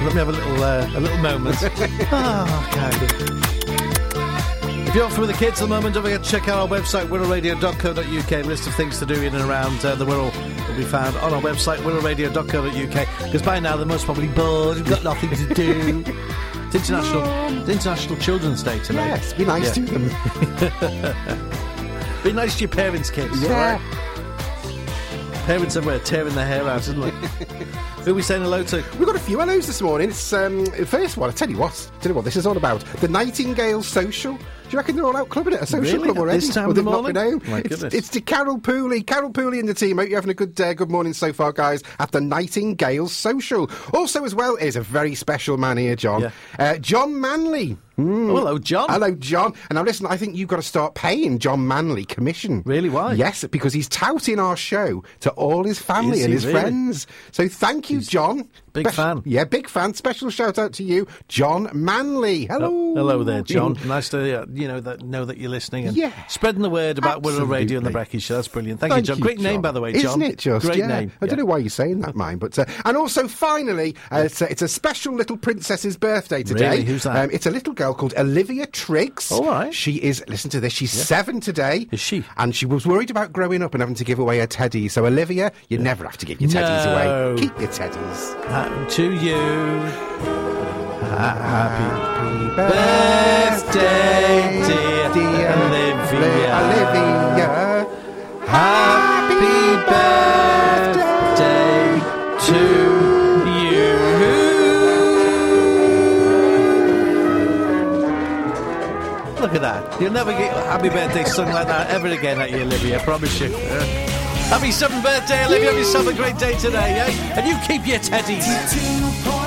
Let me have a little moment. Kind of. If you're off with the kids at the moment, don't forget to check out our website, wirrellradio.co.uk. A list of things to do in and around the Wirral will be found on our website, wirrellradio.co.uk. Because by now they're most probably bored, we've got nothing to do. It's International Children's Day today. Yes, be nice to them. Be nice to your parents, kids. Yeah. Right? Parents everywhere tearing their hair out, isn't they? Who are we saying hello to? We've got a few hellos this morning. It's the first one. I tell you what this is all about. The Nightingale Social. Do you reckon they're all out clubbing at a social club already? This time of the morning? My goodness. It's to Carol Pooley. Carol Pooley and the team. Hope you're having a good morning so far, guys, at the Nightingale Social. Also, as well, is a very special man here, John. Yeah. John Manley. Oh, hello, John. Hello, John. And now, listen, I think you've got to start paying John Manley commission. Really? Why? Yes, because he's touting our show to all his family and his friends. So thank you, John. Big fan. Yeah, big fan. Special shout out to you, John Manley. Hello. Hello there, John. Nice to know that you're listening and spreading the word about Wirral Radio and the Brekkie Show. That's brilliant. Thank you, John. Great name, by the way, John. Isn't it just? Great name. I don't know why you're saying that, mine. But and also, finally, it's a special little princess's birthday today. Really? Who's that? It's a little girl called Olivia Triggs. All right. She is, listen to this, she's 7 today. Is she? And she was worried about growing up and having to give away her teddy. So, Olivia, you never have to give your teddies away. Keep your teddies. To you. Happy birthday, dear Olivia. Happy birthday to you. Look at that. You'll never get a happy birthday sung like that ever again at you, Olivia, I promise you. Happy 7th birthday, Olivia. Have yourself a great day today, eh? And you keep your teddies.